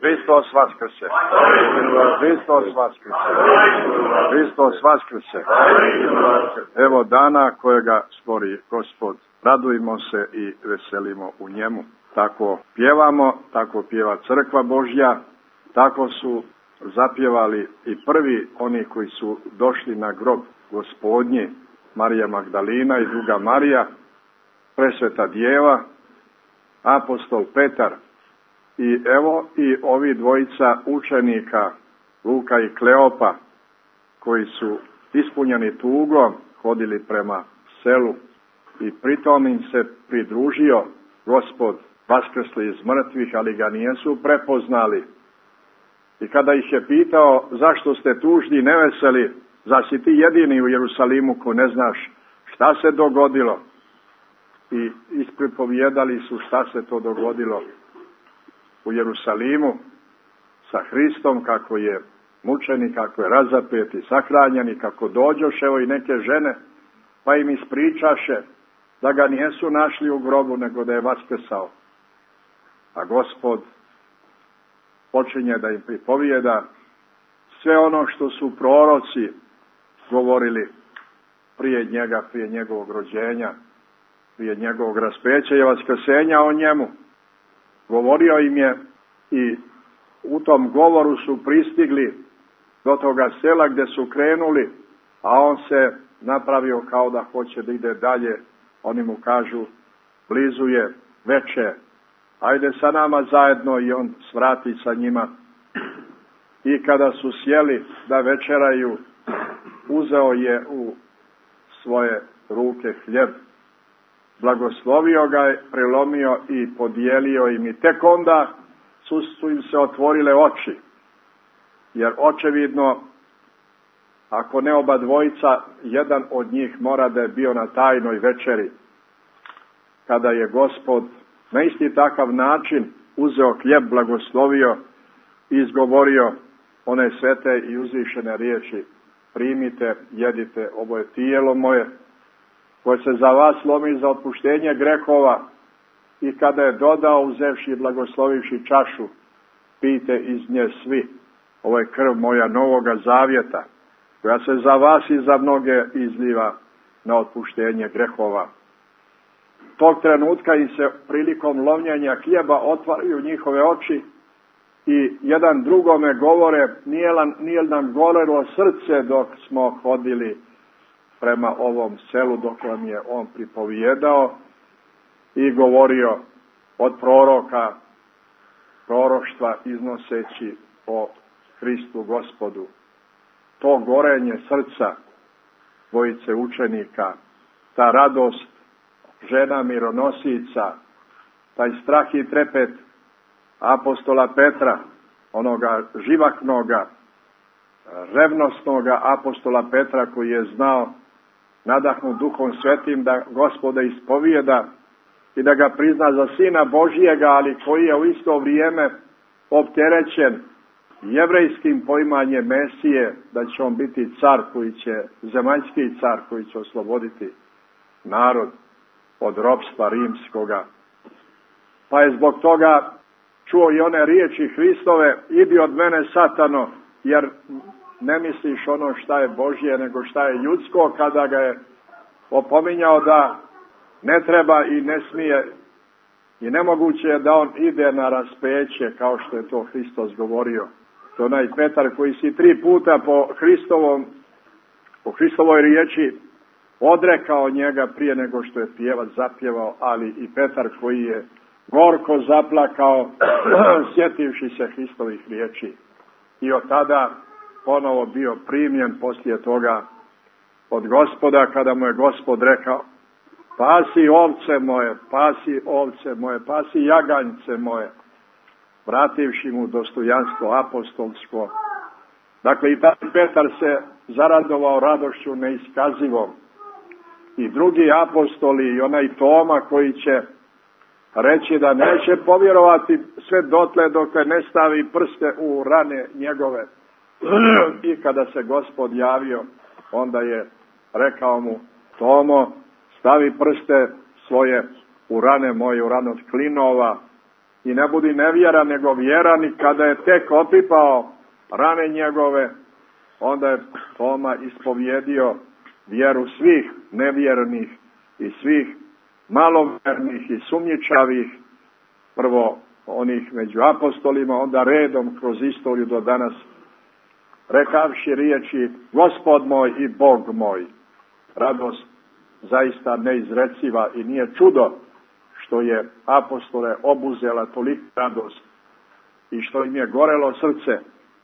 Hristos vaskrse. Hristos vaskrse. Hristos vaskrse. Evo dana kojega stvori Gospod. Radujmo se i veselimo u njemu. Tako pjevamo, tako pjeva crkva Božja, tako su zapjevali i prvi oni koji su došli na grob Gospodnji, Marija Magdalina i druga Marija, presveta djeva, apostol Petar. I evo i ovi dvojica učenika, Luka i Kleopa, koji su ispunjeni tugom hodili prema selu i pritom im se pridružio Gospod vaskrsli iz mrtvih, ali ga nisu prepoznali. I kada ih je pitao zašto ste tužni i neveseli, zar si ti jedini u Jerusalimu ko ne znaš šta se dogodilo? I ispripovijedali su šta se to dogodilo u Jerusalimu sa Hristom, kako je mučeni, kako je razapet i sahranjen i kako dođoše evo i neke žene, pa im ispričaše da ga nisu našli u grobu, nego da je vaskrsao. A Gospod počinje da im pripovijeda sve ono što su proroci govorili prije njega, prije njegovog rođenja, prije njegovog raspeća i vaskrsenja o njemu. Govorio im je i u tom govoru su pristigli do toga sela gdje su krenuli, a on se napravio kao da hoće da ide dalje. Oni mu kažu, blizu je veče, ajde sa nama zajedno, i on svrati sa njima. I kada su sjeli da večeraju, uzeo je u svoje ruke hljeb, blagoslovio ga, prelomio i podijelio im, i tek onda su im se otvorile oči. Jer očevidno, ako ne oba dvojica, jedan od njih mora da je bio na tajnoj večeri, kada je Gospod na isti takav način uzeo hljeb, blagoslovio i izgovorio one svete i uzvišene riječi: primite, jedite, ovo je tijelo moje, koje se za vas lomi za otpuštenje grehova. I kada je dodao, uzevši i blagoslovivši čašu, pijte iz nje svi, ovo je krv moja novoga zavjeta, koja se za vas i za mnoge izliva na otpuštenje grehova. Tog trenutka im se prilikom lomljenja hljeba otvaraju njihove oči i jedan drugome govore: nije nam gorelo srce dok smo hodili prema ovom selu, dok vam je on pripovijedao i govorio od proroka, proroštva iznoseći o Hristu Gospodu. To gorenje srca dvojice učenika, ta radost žena mironosica, taj strah i trepet apostola Petra, onoga živahnoga, revnosnoga apostola Petra, koji je znao, nadahnut Duhom Svetim, da Gospoda ispovijeda i da ga prizna za Sina Božijega, ali koji je u isto vrijeme opterećen jevrejskim poimanjem Mesije, da će on biti car koji će, zemaljski car koji će osloboditi narod od ropstva rimskoga. Pa je zbog toga čuo i one riječi Hristove: idi od mene, Satano, jer ne misliš ono šta je Božje, nego šta je ljudsko, kada ga je opominjao da ne treba i ne smije i nemoguće je da on ide na raspeće, kao što je to Hristos govorio. To onaj Petar koji si 3 puta po Hristovoj riječi odrekao njega prije nego što je pjevač zapjevao, ali i Petar koji je gorko zaplakao sjetivši se Hristovih riječi. I od tada ponovo bio primljen poslije toga od Gospoda, kada mu je Gospod rekao: pasi ovce moje, pasi ovce moje, pasi jaganjce moje, vrativši mu dostojanstvo apostolsko. Dakle, i taj Petar se zaradovao radošću neiskazivom. I drugi apostoli, i onaj Toma koji će reći da neće povjerovati sve dotle dok ne stavi prste u rane njegove. I kada se Gospod javio, onda je rekao mu: Tomo, stavi prste svoje u rane moje, u rane od klinova, i ne budi nevjeran nego vjeran, i kada je tek opipao rane njegove, onda je Toma ispovjedio vjeru svih nevjernih i svih malovjernih i sumnjičavih, prvo onih među apostolima, onda redom kroz istoriju do danas, rekavši riječi Gospod moj i Bog moj. Radost zaista neizreciva, i nije čudo što je apostole obuzela tolika radost i što im je gorelo srce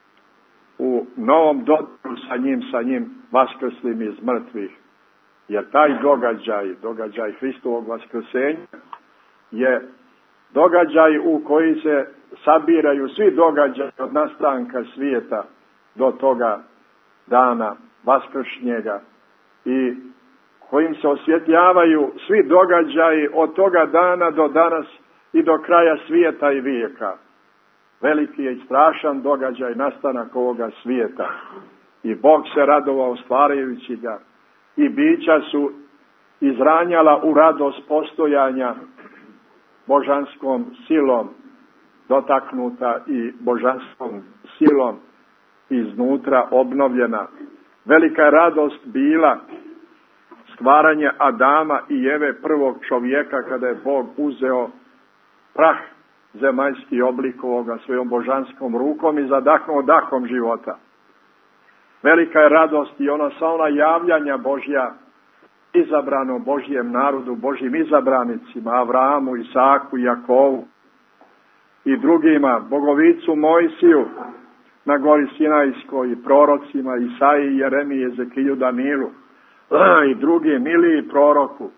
u novom dodiru sa njim vaskrslim iz mrtvih. Jer taj događaj Hristovog vaskrsenja je događaj u koji se sabiraju svi događaji od nastanka svijeta do toga dana vaskršnjega, i kojim se osvjetljavaju svi događaji od toga dana do danas i do kraja svijeta i vijeka. Veliki je i strašan događaj nastanak ovoga svijeta, i Bog se radovao stvarajući ga, i bića su izranjala u radost postojanja, božanskom silom dotaknuta i božanskom silom iznutra obnovljena. Velika je radost bila stvaranje Adama i Eve, prvog čovjeka, kada je Bog uzeo prah zemaljski, oblikovao ga svojom božanskom rukom i zadahnuo dahom života. Velika je radost i sva ona javljanja Božja izabrano Božjem narodu, Božjim izabranicima, Avramu, Isaku, Jakovu i drugima, Bogovicu Mojsiju na gori Sinajskoj, i prorocima Isaiji, Jeremiji, Ezekiju, Danilu i drugim, Iliji proroku,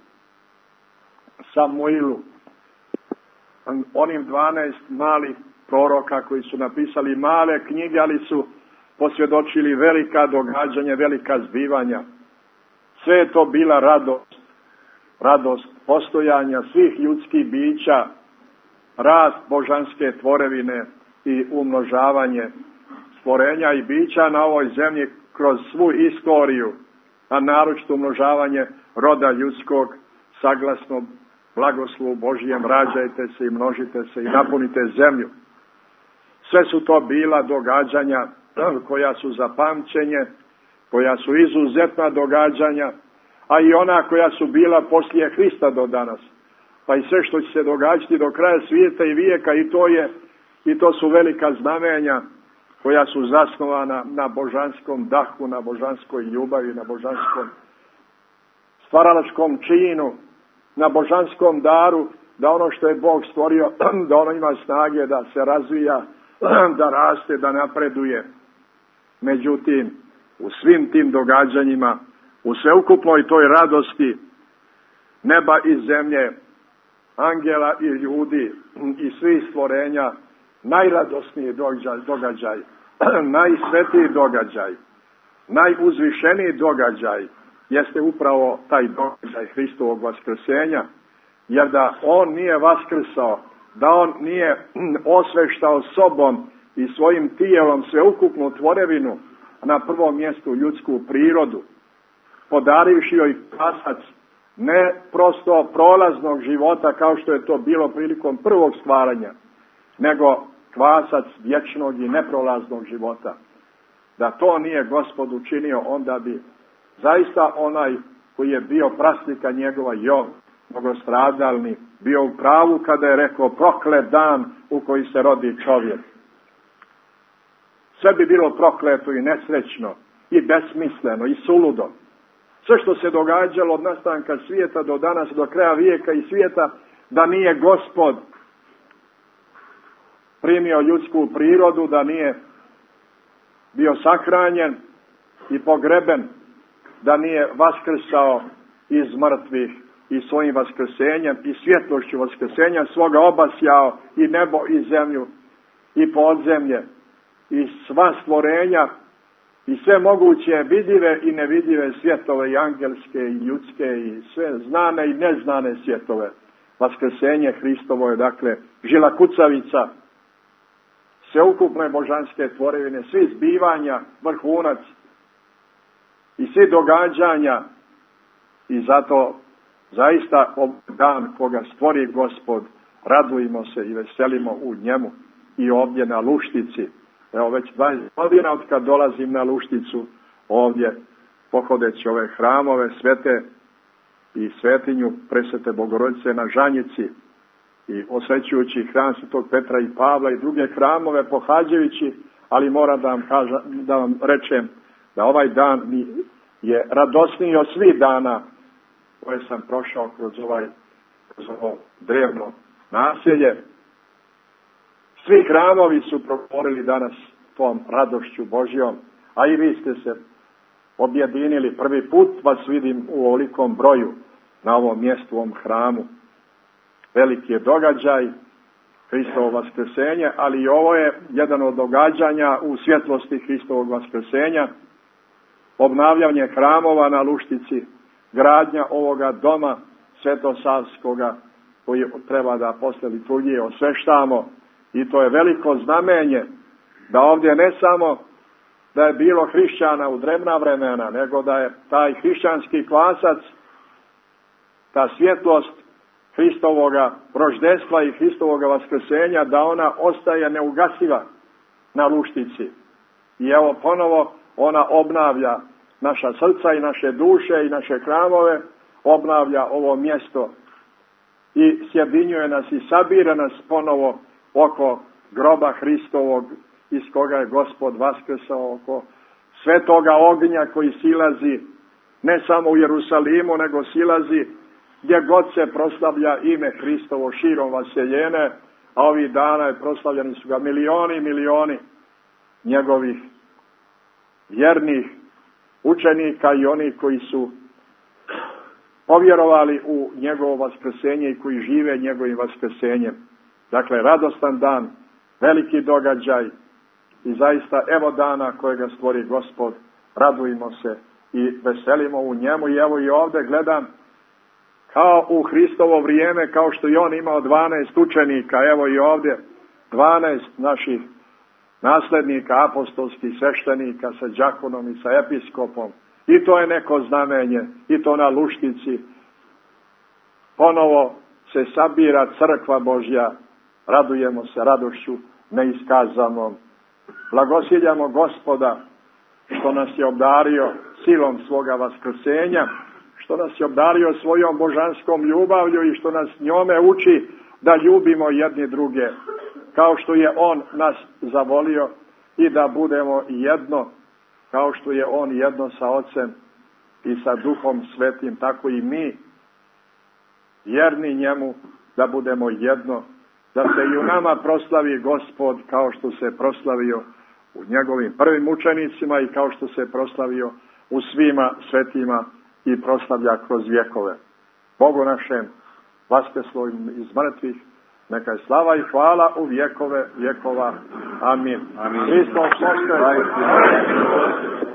Samuilu, onim 12 malih proroka koji su napisali male knjige, ali su posvjedočili velika događanja, velika zbivanja. Sve je to bila radost postojanja svih ljudskih bića, rast božanske tvorevine i umnožavanje stvorenja i bića na ovoj zemlji kroz svu istoriju, a naročito umnožavanje roda ljudskog saglasno blagoslovu Božijem, rađajte se i množite se i napunite zemlju. Sve su to bila događanja koja su za pamćenje, koja su izuzetna događanja, a i ona koja su bila poslije Hrista do danas. Pa i sve što će se događati do kraja svijeta i vijeka, i to su velika znamenja koja su zasnovana na božanskom dahu, na božanskoj ljubavi, na božanskom stvaralačkom činu, na božanskom daru, da ono što je Bog stvorio, da ono ima snage da se razvija, da raste, da napreduje. Međutim, u svim tim događanjima, u sveukupnoj toj radosti neba i zemlje, angela i ljudi i svih stvorenja, najradosniji događaj, najsvetiji događaj, najuzvišeniji događaj jeste upravo taj događaj Hristovog vaskrsenja, jer da on nije vaskrsao, da on nije osveštao sobom i svojim tijelom sveukupnu tvorevinu, na prvom mjestu ljudsku prirodu, podarivši joj kvasac ne prosto prolaznog života kao što je to bilo prilikom prvog stvaranja, nego kvasac vječnog i neprolaznog života. Da to nije Gospod učinio, onda bi zaista onaj koji je bio praslika njegova, Jov, mnogostradalni, bio u pravu kada je rekao proklet dan u koji se rodi čovjek. Sve bi bilo prokleto i nesrećno i besmisleno i suludo. Sve što se događalo od nastanka svijeta do danas, do kraja vijeka i svijeta, da nije Gospod primio ljudsku prirodu, da nije bio sahranjen i pogreben, da nije vaskrsao iz mrtvih i svojim vaskrsenjem i svjetlošću vaskrsenja svoga obasjao i nebo i zemlju i podzemlje i sva stvorenja i sve moguće vidive i nevidive svjetove, i angelske i ljudske i sve znane i neznane svjetove. Vaskrsenje Hristovo je dakle žila kucavica sveukupne božanske tvorevine, svi zbivanja, vrhunac i svi događanja, i zato zaista dan koga stvori Gospod, radujmo se i veselimo u njemu i ovdje na Luštici. Evo već 20 godina od kad dolazim na Lušticu ovdje, pohodeći ove hramove svete i svetinju Presvete Bogorodice na Žanjici i osvećujući hram Svetog Petra i Pavla i druge hramove pohađajući, ali moram da vam rečem da ovaj dan mi je radosniji od svih dana koje sam prošao kroz ovo drevno naselje. Svi hramovi su progovorili danas tom radošću Božjom, a i vi ste se objedinili. Prvi put vas vidim u ovolikom broju na ovom mjestu, u ovom hramu. Veliki je događaj, Hristovo vaskrsenje, ali i ovo je jedan od događanja u svjetlosti Hristovog vaskrsenja, obnavljanje hramova na Luštici, gradnja ovoga doma Svetosavskoga koji treba da posle liturgije osveštamo, i to je veliko znamenje da ovdje ne samo da je bilo hrišćana u drevna vremena, nego da je taj hrišćanski kvasac, ta svjetlost Hristovoga roždestva i Hristovoga vaskrsenja, da ona ostaje neugasiva na Luštici. I evo ponovo ona obnavlja naša srca i naše duše i naše hramove, obnavlja ovo mjesto i sjedinjuje nas i sabira nas ponovo oko groba Hristovog iz koga je Gospod vaskrsao, oko svetoga ognja koji silazi ne samo u Jerusalimu, nego silazi gdje god se proslavlja ime Hristovo širom vaseljene, a ovih dana je proslavljeni su ga milioni i milioni njegovih vjernih učenika i oni koji su povjerovali u njegovo vaskrsenje i koji žive njegovim vaskrsenjem. Dakle, radostan dan, veliki događaj i zaista evo dana kojega stvori Gospod, radujmo se i veselimo u njemu. I evo i ovdje gledam kao u Hristovo vrijeme, kao što i on imao 12 učenika, evo i ovdje 12 naših naslednika, apostolskih sveštenika sa đakonom i sa episkopom. I to je neko znamenje, i to na Luštici. Ponovo se sabira crkva Božja, radujemo se radošću neiskazanom. Blagosiljamo Gospoda što nas je obdario silom svoga vaskrsenja, što nas je obdario svojom božanskom ljubavlju i što nas njome uči da ljubimo jedni druge, kao što je on nas zavolio, i da budemo jedno, kao što je on jedno sa Ocem i sa Duhom Svetim, tako i mi, vjerni njemu, da budemo jedno, da se i u nama proslavi Gospod kao što se proslavio u njegovim prvim učenicima i kao što se proslavio u svima svetima i proslavlja kroz vjekove. Bogu našem, vaskrslovim iz mrtvih, neka je slava i hvala u vjekove vjekova. Amin. Hristos Voskrs.